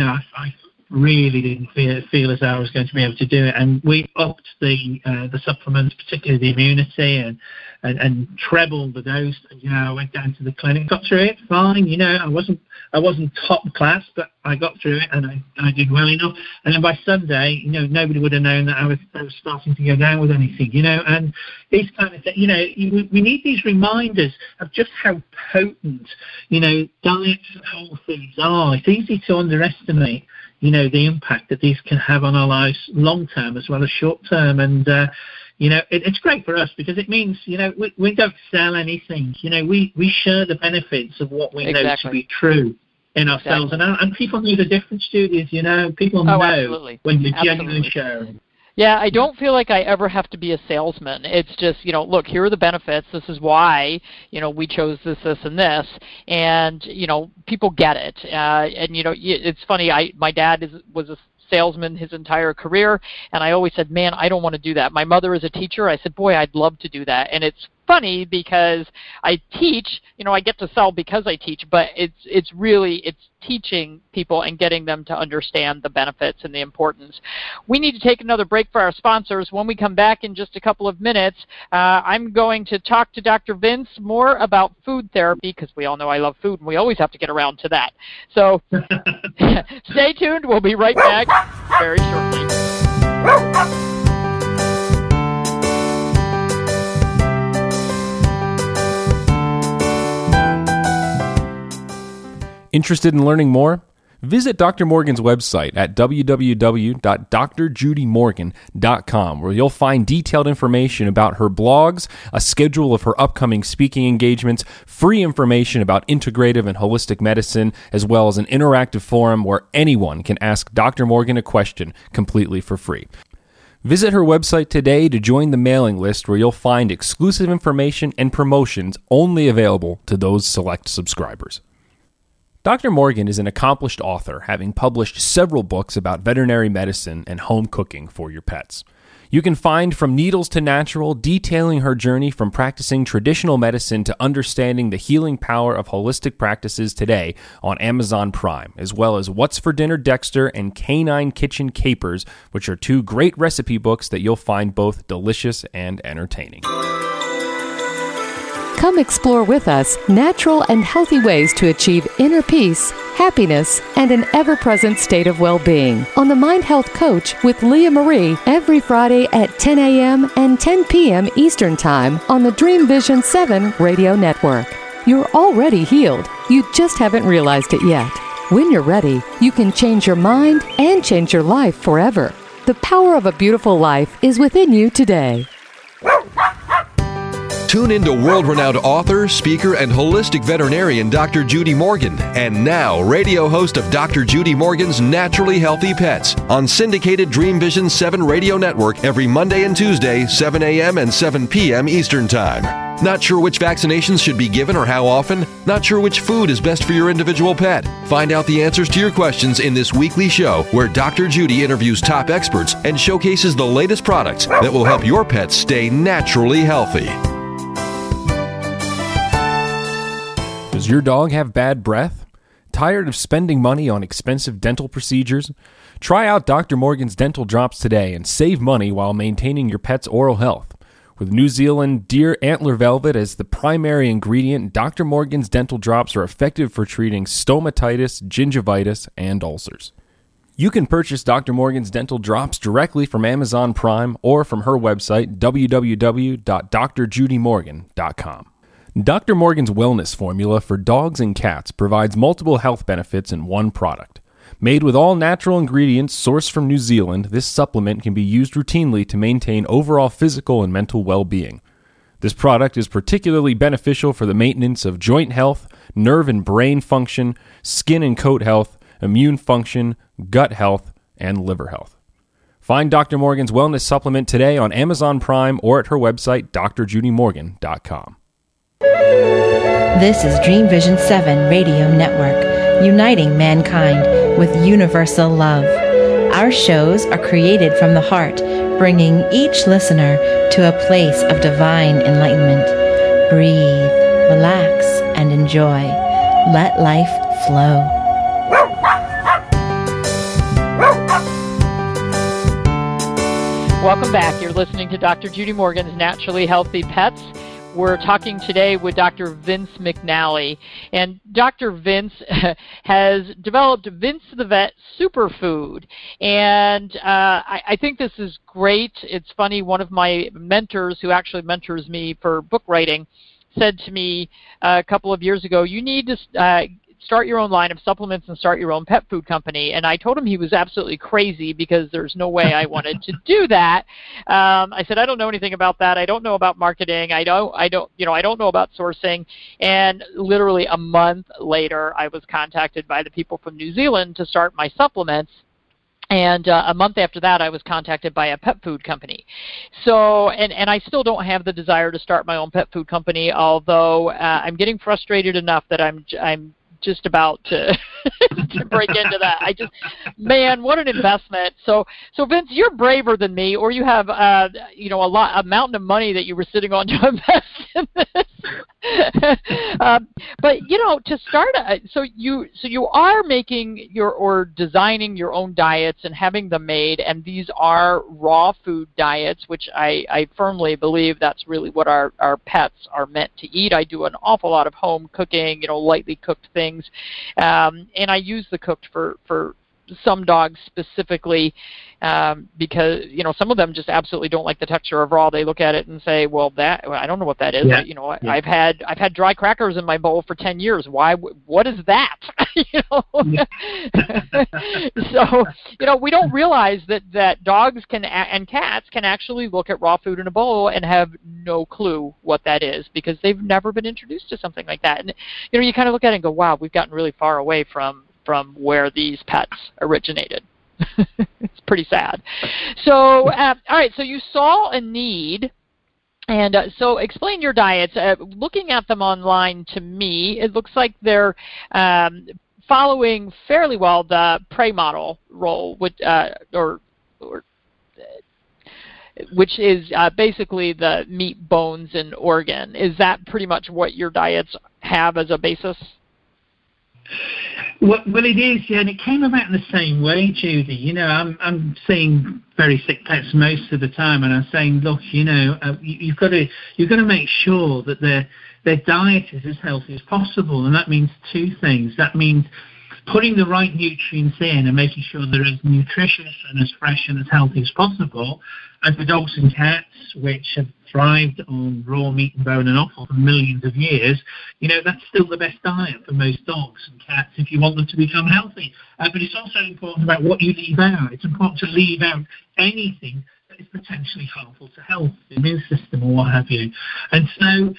really didn't feel as though I was going to be able to do it, and we upped the supplements, particularly the immunity, and trebled the dose. I went down to the clinic, got through it fine. I wasn't top class, but I got through it, and I did well enough. And then by Sunday, nobody would have known that I was starting to go down with anything. And these kind of things. We need these reminders of just how potent diets and whole foods are. It's easy to underestimate the impact that these can have on our lives long term as well as short term. And it's great for us because it means we don't sell anything. We share the benefits of what we know to be true in ourselves. And people know the difference, Judy. People know absolutely. When you're genuinely sharing. Yeah, I don't feel like I ever have to be a salesman. It's just, look, here are the benefits. This is why, we chose this, and this. And, people get it. And, it's funny, my dad was a salesman his entire career, and I always said, man, I don't want to do that. My mother is a teacher. I said, boy, I'd love to do that. And it's funny because I teach, I get to sell because I teach, but it's teaching people and getting them to understand the benefits and the importance. We need to take another break for our sponsors. When we come back in just a couple of minutes, I'm going to talk to Dr. Vince more about food therapy, because we all know I love food and we always have to get around to that. So stay tuned. We'll be right back very shortly. Interested in learning more? Visit Dr. Morgan's website at www.drjudymorgan.com, where you'll find detailed information about her blogs, a schedule of her upcoming speaking engagements, free information about integrative and holistic medicine, as well as an interactive forum where anyone can ask Dr. Morgan a question completely for free. Visit her website today to join the mailing list, where you'll find exclusive information and promotions only available to those select subscribers. Dr. Morgan is an accomplished author, having published several books about veterinary medicine and home cooking for your pets. You can find From Needles to Natural, detailing her journey from practicing traditional medicine to understanding the healing power of holistic practices today on Amazon Prime, as well as What's for Dinner Dexter and Canine Kitchen Capers, which are two great recipe books that you'll find both delicious and entertaining. Come explore with us natural and healthy ways to achieve inner peace, happiness, and an ever-present state of well-being on the Mind Health Coach with Leah Marie every Friday at 10 a.m. and 10 p.m. Eastern Time on the Dream Vision 7 radio network. You're already healed. You just haven't realized it yet. When you're ready, you can change your mind and change your life forever. The power of a beautiful life is within you today. Tune in to world-renowned author, speaker, and holistic veterinarian Dr. Judy Morgan, and now radio host of Dr. Judy Morgan's Naturally Healthy Pets on syndicated Dream Vision 7 radio network every Monday and Tuesday, 7 a.m. and 7 p.m. Eastern Time. Not sure which vaccinations should be given or how often? Not sure which food is best for your individual pet? Find out the answers to your questions in this weekly show, where Dr. Judy interviews top experts and showcases the latest products that will help your pets stay naturally healthy. Does your dog have bad breath? Tired of spending money on expensive dental procedures? Try out Dr. Morgan's Dental Drops today and save money while maintaining your pet's oral health. With New Zealand deer antler velvet as the primary ingredient, Dr. Morgan's Dental Drops are effective for treating stomatitis, gingivitis, and ulcers. You can purchase Dr. Morgan's Dental Drops directly from Amazon Prime or from her website, www.drjudymorgan.com. Dr. Morgan's Wellness Formula for dogs and cats provides multiple health benefits in one product. Made with all natural ingredients sourced from New Zealand, this supplement can be used routinely to maintain overall physical and mental well-being. This product is particularly beneficial for the maintenance of joint health, nerve and brain function, skin and coat health, immune function, gut health, and liver health. Find Dr. Morgan's Wellness Supplement today on Amazon Prime or at her website, drjudymorgan.com. This is Dream Vision 7 Radio Network, uniting mankind with universal love. Our shows are created from the heart, bringing each listener to a place of divine enlightenment. Breathe, relax, and enjoy. Let life flow. Welcome back. You're listening to Dr. Judy Morgan's Naturally Healthy Pets. We're talking today with Dr. Vince McNally, and Dr. Vince has developed Vince the Vet Superfood, and I think this is great. It's funny, one of my mentors, who actually mentors me for book writing, said to me a couple of years ago, you need to start your own line of supplements and start your own pet food company. And I told him he was absolutely crazy, because there's no way I wanted to do that. I said, I don't know anything about that. I don't know about marketing. I don't know about sourcing. And literally a month later, I was contacted by the people from New Zealand to start my supplements. And a month after that, I was contacted by a pet food company. So, and I still don't have the desire to start my own pet food company, although I'm getting frustrated enough that I'm just about to to break into that. Man, what an investment. So Vince, you're braver than me, or you have a mountain of money that you were sitting on to invest in this. But to start, so you are making or designing your own diets and having them made, and these are raw food diets, which I firmly believe that's really what our pets are meant to eat. I do an awful lot of home cooking, lightly cooked things, and I use the cooked for some dogs specifically because some of them just absolutely don't like the texture of raw. They look at it and say, "Well, I don't know what that is." Yeah. I've had dry crackers in my bowl for 10 years. Why? What is that? So we don't realize that dogs and cats can actually look at raw food in a bowl and have no clue what that is because they've never been introduced to something like that. And you kind of look at it and go, "Wow, we've gotten really far away from where these pets originated." It's pretty sad. So, all right, so you saw a need, and so explain your diets. Looking at them online, to me, it looks like they're following fairly well the prey model role, which is basically the meat, bones, and organ. Is that pretty much what your diets have as a basis? Well, it is, yeah, and it came about in the same way, Judy. I'm seeing very sick pets most of the time, and I'm saying, look, you've got to make sure that their diet is as healthy as possible, and that means two things. That means putting the right nutrients in and making sure they're as nutritious and as fresh and as healthy as possible. And for dogs and cats, which have thrived on raw meat and bone and offal for millions of years, that's still the best diet for most dogs and cats if you want them to become healthy. But it's also important about what you leave out. It's important to leave out anything that is potentially harmful to health, the immune system or what have you. And so,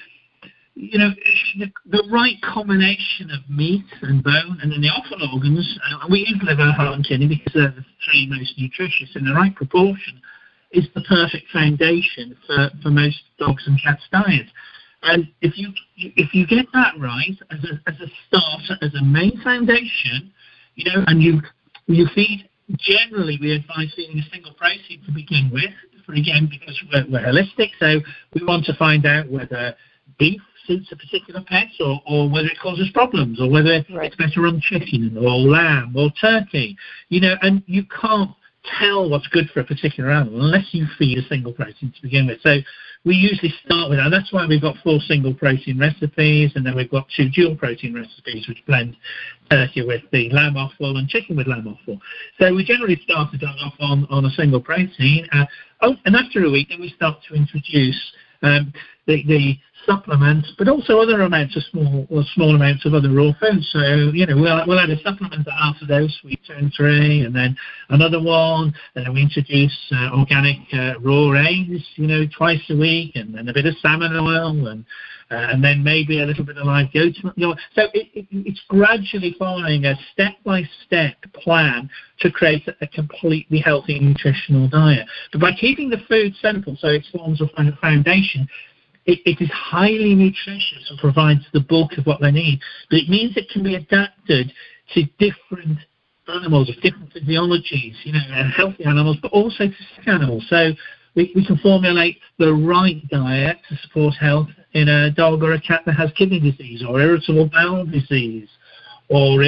the right combination of meat and bone and then the offal organs, we use liver, heart and kidney because they're the three most nutritious in the right proportion, is the perfect foundation for most dogs and cats' diets. And if you get that right as a starter, as a main foundation, and you feed, generally we advise feeding a single protein to begin with, because we're holistic, so we want to find out whether beef suits a particular pet or whether it causes problems or whether it's better on chicken or lamb or turkey, and you can't tell what's good for a particular animal unless you feed a single protein to begin with. So we usually start with that. That's why we've got 4 single protein recipes, and then we've got 2 dual protein recipes, which blend turkey with the lamb offal and chicken with lamb offal. So we generally start the dog off on a single protein. And after a week, then we start to introduce the supplements, but also other amounts of small amounts of other raw foods. So, we'll add a supplement at half a dose, we turn 3, and then another one, and then we introduce organic raw eggs, twice a week, and then a bit of salmon oil, and then maybe a little bit of live goat milk. So it's gradually following a step-by-step plan to create a completely healthy nutritional diet. But by keeping the food simple, so it forms a foundation, it is highly nutritious and provides the bulk of what they need. But it means it can be adapted to different animals of different physiologies, healthy animals, but also to sick animals. So we can formulate the right diet to support health in a dog or a cat that has kidney disease or irritable bowel disease or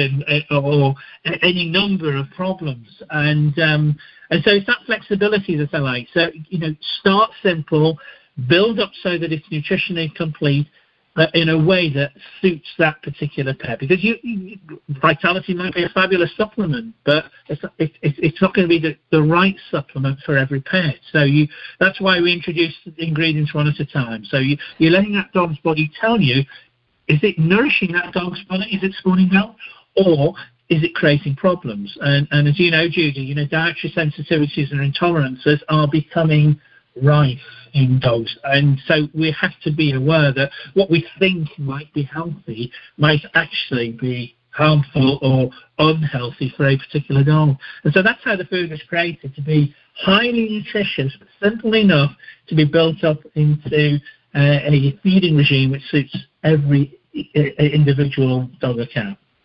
any number of problems. And so it's that flexibility that I like. So, start simple, build up so that it's nutritionally complete in a way that suits that particular pet. Because Vitality might be a fabulous supplement, but it's not going to be the right supplement for every pet. So that's why we introduce the ingredients one at a time. So you're letting that dog's body tell you, is it nourishing that dog's body? Is it spawning milk? Or is it creating problems? And as you know, Judy, dietary sensitivities and intolerances are becoming rife in dogs, and so we have to be aware that what we think might be healthy might actually be harmful or unhealthy for a particular dog. And so that's how the food was created, to be highly nutritious, but simple enough to be built up into a feeding regime which suits every individual dog or cat.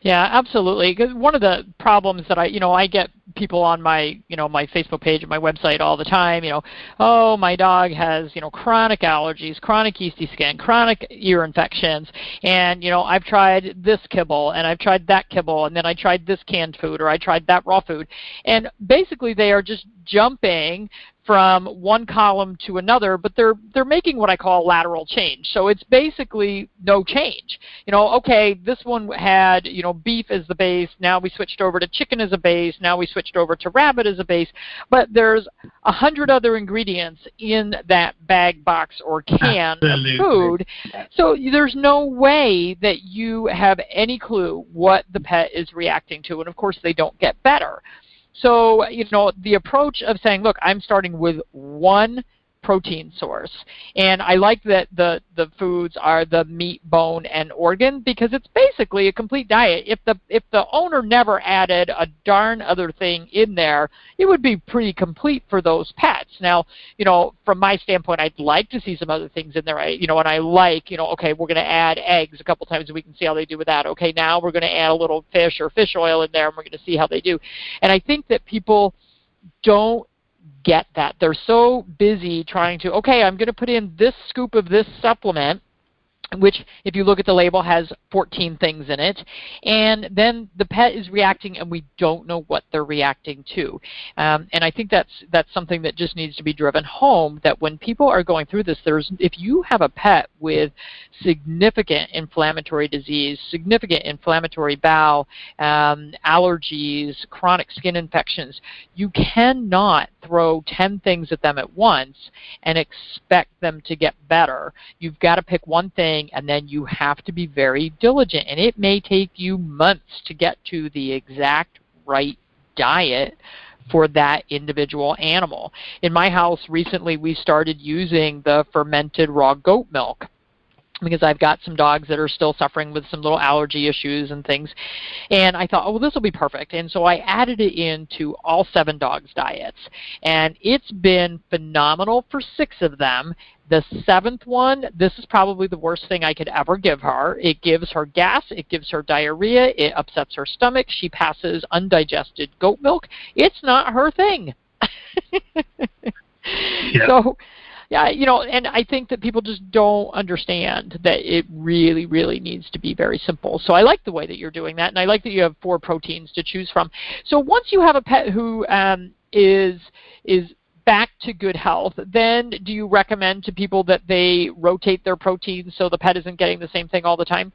Yeah, absolutely. Because one of the problems that I get people on my, my Facebook page and my website all the time, oh, my dog has, chronic allergies, chronic yeasty skin, chronic ear infections, and, I've tried this kibble, and I've tried that kibble, and then I tried this canned food, or I tried that raw food. And basically they are just jumping from one column to another, but they're making what I call lateral change. So it's basically no change. Okay, this one had, beef as the base, now we switched over to chicken as a base, now we switched over to rabbit as a base, but there's 100 other ingredients in that bag, box, or can of food. So there's no way that you have any clue what the pet is reacting to, and of course they don't get better. So, the approach of saying, look, I'm starting with one protein source, and I like that the foods are the meat, bone, and organ, because it's basically a complete diet. If the owner never added a darn other thing in there, it would be pretty complete for those pets. Now, from my standpoint, I'd like to see some other things in there. And I like, okay, we're going to add eggs a couple times a week and see how they do with that. Okay, now we're going to add a little fish or fish oil in there, and we're going to see how they do. And I think that people don't get that. They're so busy trying to, okay, I'm going to put in this scoop of this supplement, which, if you look at the label, has 14 things in it, and then the pet is reacting, and we don't know what they're reacting to. And I think that's something that just needs to be driven home, that when people are going through this, if you have a pet with significant inflammatory disease, significant inflammatory bowel, allergies, chronic skin infections, you cannot throw 10 things at them at once and expect them to get better. You've got to pick one thing, and then you have to be very diligent, and it may take you months to get to the exact right diet for that individual animal. In my house recently, we started using the fermented raw goat milk, because I've got some dogs that are still suffering with some little allergy issues and things. And I thought, oh, well, this will be perfect. And so I added it into all 7 dogs' diets. And it's been phenomenal for 6 of them. The 7th one, this is probably the worst thing I could ever give her. It gives her gas. It gives her diarrhea. It upsets her stomach. She passes undigested goat milk. It's not her thing. Yeah. So, yeah, and I think that people just don't understand that it really, really needs to be very simple. So I like the way that you're doing that, and I like that you have 4 proteins to choose from. So once you have a pet who is back to good health, then do you recommend to people that they rotate their proteins so the pet isn't getting the same thing all the time?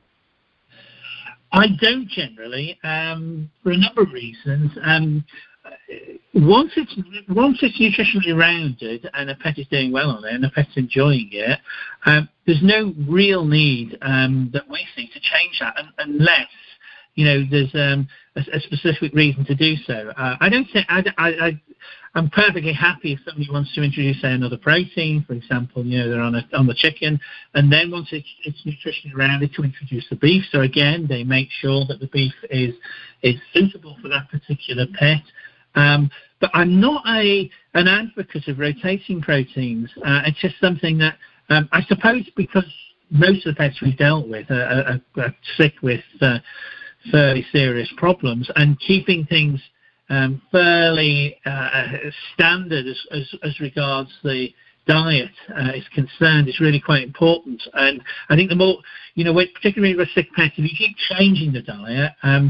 I don't generally, for a number of reasons. Once it's nutritionally rounded and a pet is doing well on it and the pet's enjoying it, there's no real need that we see to change that unless there's a specific reason to do so. I don't think I'm perfectly happy if somebody wants to introduce, say, another protein, for example, they're on the chicken, and then once it's nutritionally rounded, to introduce the beef. So again, they make sure that the beef is suitable for that particular pet. But I'm not an advocate of rotating proteins. It's just something that I suppose because most of the pets we've dealt with are sick with fairly serious problems, and keeping things fairly standard as regards the diet is concerned is really quite important. And I think the more, particularly with a sick pet, if you keep changing the diet,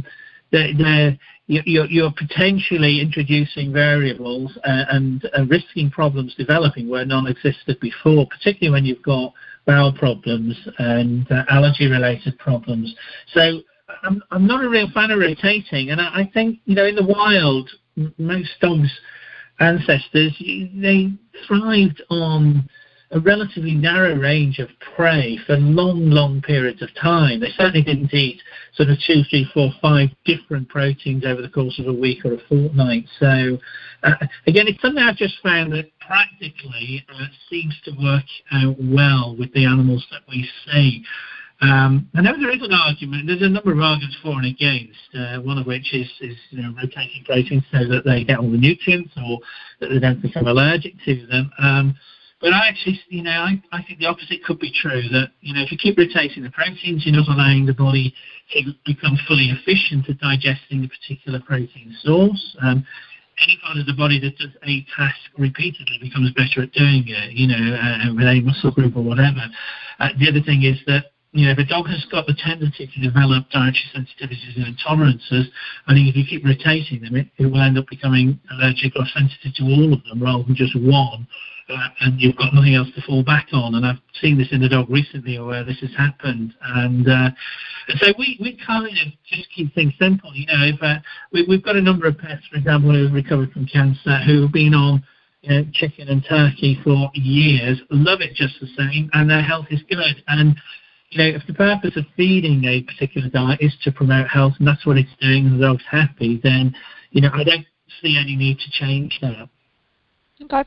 you're potentially introducing variables and risking problems developing where none existed before, particularly when you've got bowel problems and allergy-related problems. So I'm not a real fan of rotating, and I think, in the wild, most dogs' ancestors, they thrived on a relatively narrow range of prey for long periods of time. They certainly didn't eat sort of 2, 3, 4, 5 different proteins over the course of a week or a fortnight. So, again, it's something I've just found that practically seems to work out well with the animals that we see. I know there is an argument. There's a number of arguments for and against. One of which is rotating proteins so that they get all the nutrients or that they don't become allergic to them. But I actually, I think the opposite could be true, that, if you keep rotating the proteins, you're not allowing the body to become fully efficient at digesting a particular protein source. Any part of the body that does a task repeatedly becomes better at doing it, with a muscle group or whatever. The other thing is that, if a dog has got the tendency to develop dietary sensitivities and intolerances, I think if you keep rotating them, it will end up becoming allergic or sensitive to all of them rather than just one. And you've got nothing else to fall back on. And I've seen this in the dog recently where this has happened. And so we kind of just keep things simple. If we've got a number of pets, for example, who have recovered from cancer, who have been on chicken and turkey for years, love it just the same, and their health is good. And if the purpose of feeding a particular diet is to promote health, and that's what it's doing, and the dog's happy, then I don't see any need to change that. Okay.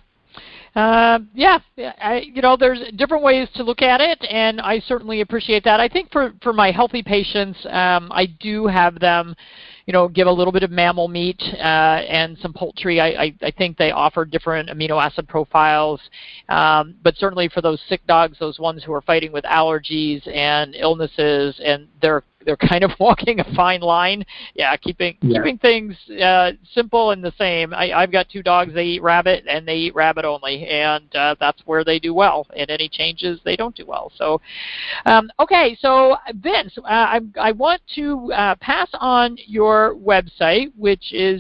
There's different ways to look at it, and I certainly appreciate that. I think for my healthy patients, I do have them, give a little bit of mammal meat and some poultry. I think they offer different amino acid profiles, but certainly for those sick dogs, those ones who are fighting with allergies and illnesses, and they're kind of walking a fine line. Keeping things simple and the same. I've got 2 dogs. They eat rabbit, and they eat rabbit only, and that's where they do well. And any changes, they don't do well. So, okay. So, Vince, I want to pass on your website, which is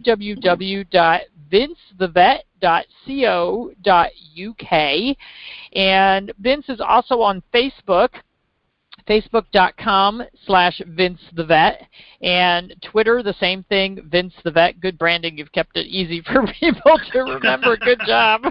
www.vincethevet.co.uk, and Vince is also on Facebook. Facebook.com/VinceTheVet, and Twitter, the same thing, Vince the Vet. Good branding. You've kept it easy for people to remember. Good job.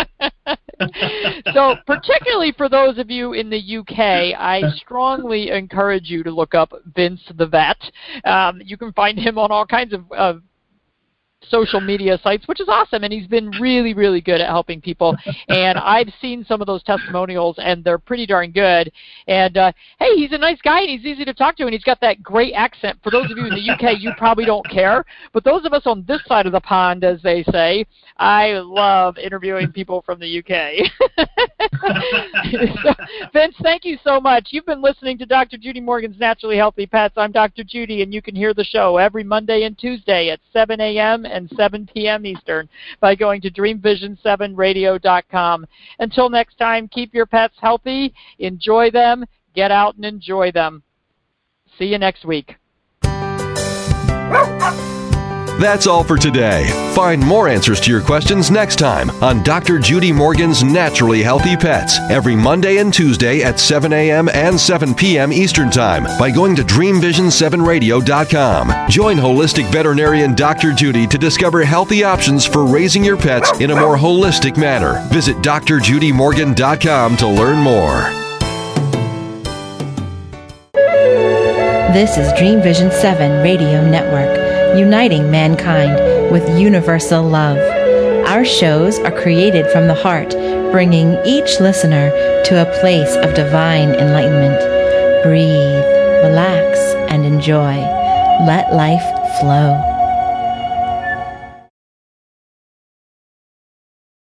So particularly for those of you in the UK, I strongly encourage you to look up Vince the Vet. You can find him on all kinds of social media sites, which is awesome, and he's been really, really good at helping people. And I've seen some of those testimonials, and they're pretty darn good. And hey, he's a nice guy, and he's easy to talk to, and he's got that great accent. For those of you in the UK, you probably don't care, but those of us on this side of the pond, as they say, I love interviewing people from the UK. So, Vince, thank you so much. You've been listening to Dr. Judy Morgan's Naturally Healthy Pets. I'm Dr. Judy, and you can hear the show every Monday and Tuesday at 7 a.m. and 7 p.m. Eastern by going to DreamVision7Radio.com. Until next time, keep your pets healthy, enjoy them, get out and enjoy them. See you next week. That's all for today. Find more answers to your questions next time on Dr. Judy Morgan's Naturally Healthy Pets every Monday and Tuesday at 7 a.m. and 7 p.m. Eastern Time by going to DreamVision7Radio.com. Join holistic veterinarian Dr. Judy to discover healthy options for raising your pets in a more holistic manner. Visit drjudymorgan.com to learn more. This is Dream Vision 7 Radio Network, uniting mankind with universal love. Our shows are created from the heart, bringing each listener to a place of divine enlightenment. Breathe, relax, and enjoy. Let life flow.